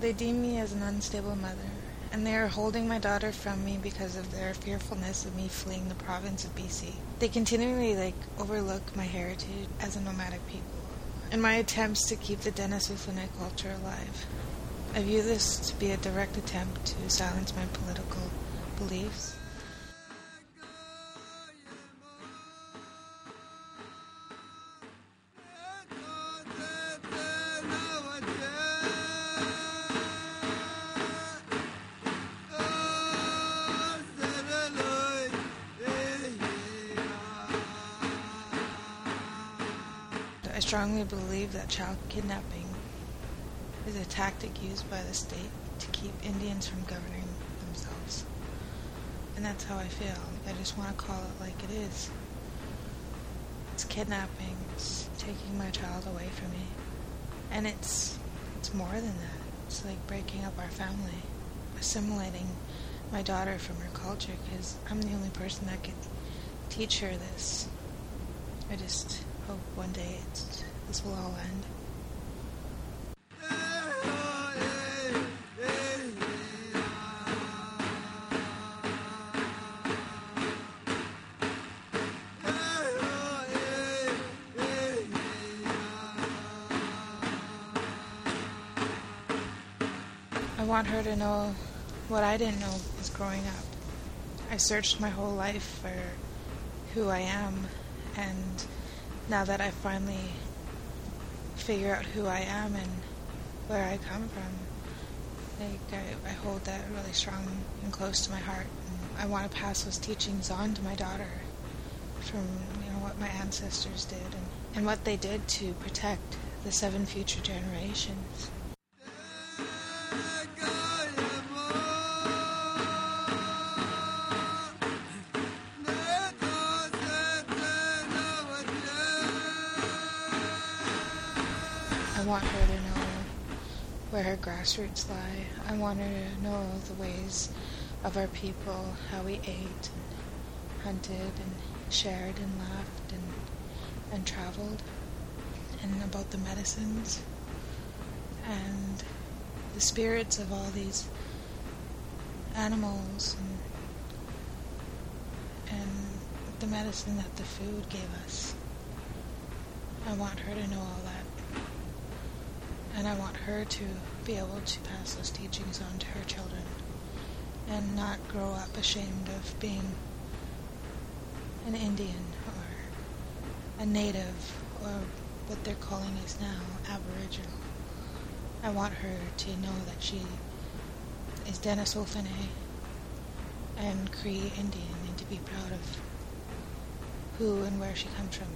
They deem me as an unstable mother, and they are holding my daughter from me because of their fearfulness of me fleeing the province of BC. They continually overlook my heritage as a nomadic people and my attempts to keep the Denisofuné culture alive. I view this to be a direct attempt to silence my political beliefs. I strongly believe that child kidnapping is a tactic used by the state to keep Indians from governing themselves. And that's how I feel. I just want to call it like it is. It's kidnapping. It's taking my child away from me. And it's more than that. It's like breaking up our family. Assimilating my daughter from her culture, because I'm the only person that could teach her this. I just hope one day this will all end. I want her to know what I didn't know was growing up. I searched my whole life for who I am, and now that I finally figure out who I am and where I come from, I hold that really strong and close to my heart. And I want to pass those teachings on to my daughter from what my ancestors did and what they did to protect the 7 future generations. I want her to know where her grassroots lie. I want her to know the ways of our people, how we ate and hunted and shared and laughed and traveled, and about the medicines and the spirits of all these animals and the medicine that the food gave us. I want her to know all that. And I want her to be able to pass those teachings on to her children and not grow up ashamed of being an Indian or a native or what they're calling us now, Aboriginal. I want her to know that she is Denisofuné and Cree Indian, and to be proud of who and where she comes from.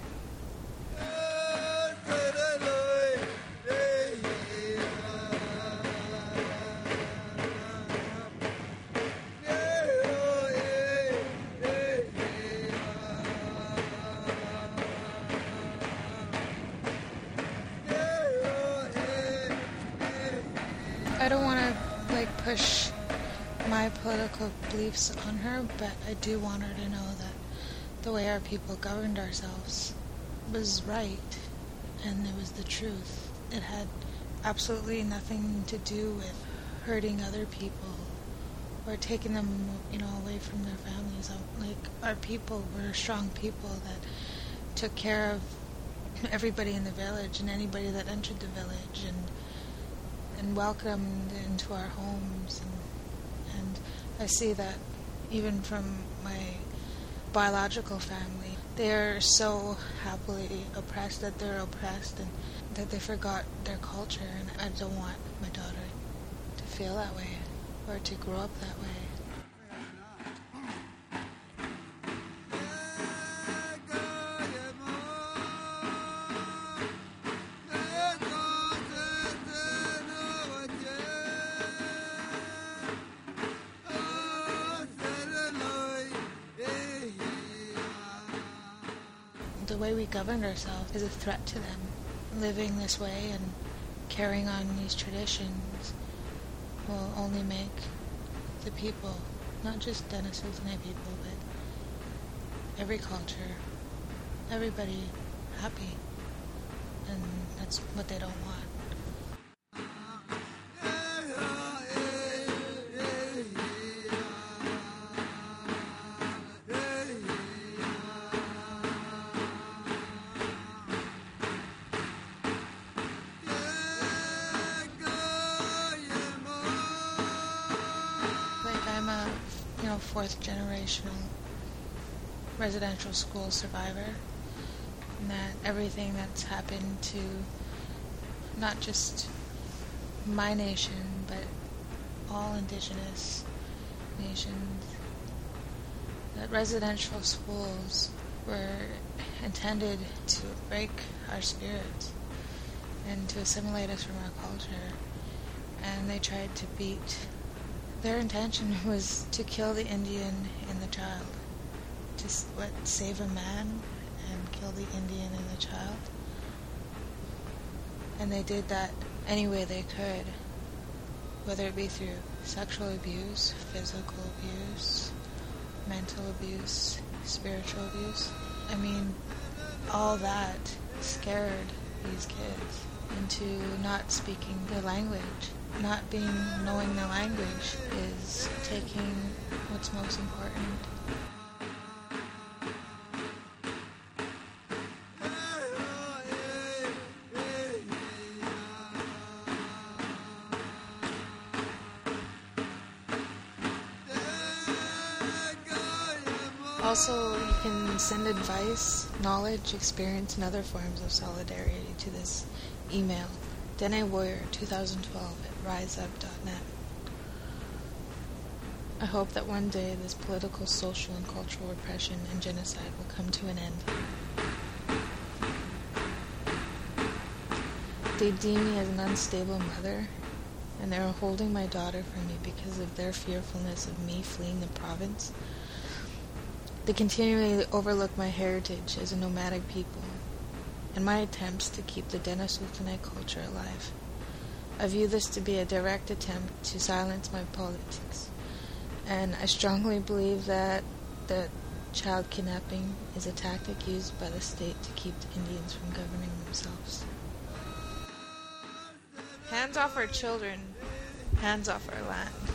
I don't want to push my political beliefs on her, but I do want her to know that the way our people governed ourselves was right, and it was the truth. It had absolutely nothing to do with hurting other people or taking them, away from their families. Our people were strong people that took care of everybody in the village and anybody that entered the village, and welcomed into our homes, and I see that even from my biological family, they are so happily oppressed that they're oppressed and that they forgot their culture, and I don't want my daughter to feel that way or to grow up that way. The way we govern ourselves is a threat to them. Living this way and carrying on these traditions will only make the people, not just Denisofuné people, but every culture, everybody happy. And that's what they don't want. fourth generational residential school survivor, and that everything that's happened to not just my nation, but all indigenous nations, that residential schools were intended to break our spirits and to assimilate us from our culture, and they tried to beat. Their intention was to kill the Indian in the child, to save a man and kill the Indian in the child. And they did that any way they could, whether it be through sexual abuse, physical abuse, mental abuse, spiritual abuse. I mean, all that scared these kids into not speaking the language. Not knowing the language is taking what's most important. Also, you can send advice, knowledge, experience, and other forms of solidarity to this email, denewarrior2012@riseup.net. I hope that one day this political, social, and cultural repression and genocide will come to an end. They deem me as an unstable mother, and they are holding my daughter from me because of their fearfulness of me fleeing the province. They continually overlook my heritage as a nomadic people and my attempts to keep the Dene-Sultanite culture alive. I view this to be a direct attempt to silence my politics, and I strongly believe that child kidnapping is a tactic used by the state to keep the Indians from governing themselves. Hands off our children, hands off our land.